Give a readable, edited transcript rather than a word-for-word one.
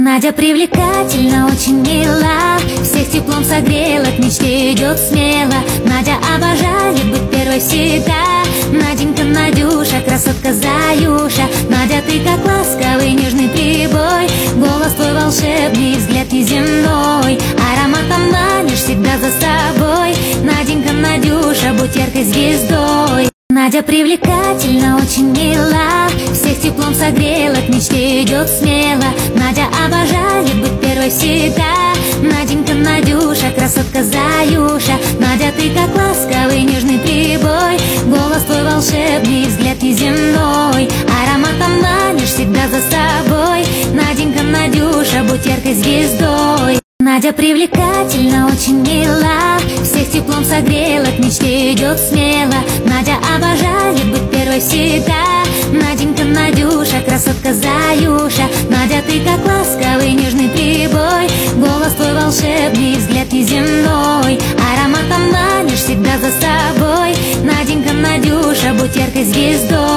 Надя привлекательна, очень мила, всех теплом согрела, к мечте идет смело. Надя обожает быть первой всегда. Наденька, Надюша, красотка Заюша. Надя, ты как ласковый нежный прибой, голос твой волшебный, взгляд неземной, ароматом манишь всегда за собой. Наденька, Надюша, будь яркой звездой. Надя привлекательна, очень мила, всех теплом согрела, к мечте идет смело. Надя обожает быть первой всегда. Наденька, Надюша, красотка Заюша. Надя, ты как ласковый нежный прибой, голос твой волшебный, взгляд неземной, ароматом манишь всегда за собой. Наденька, Надюша, будь яркой звездой. Надя привлекательна, очень мила, всех теплом согрела, к мечте идет смело. Надя обожает быть первой всегда. Наденька, Надюша, красотка Заюша. Надя, ты как ласковый нежный прибой, голос твой волшебный, взгляд неземной, ароматом манишь всегда за собой. Наденька, Надюша, будь яркой звездой.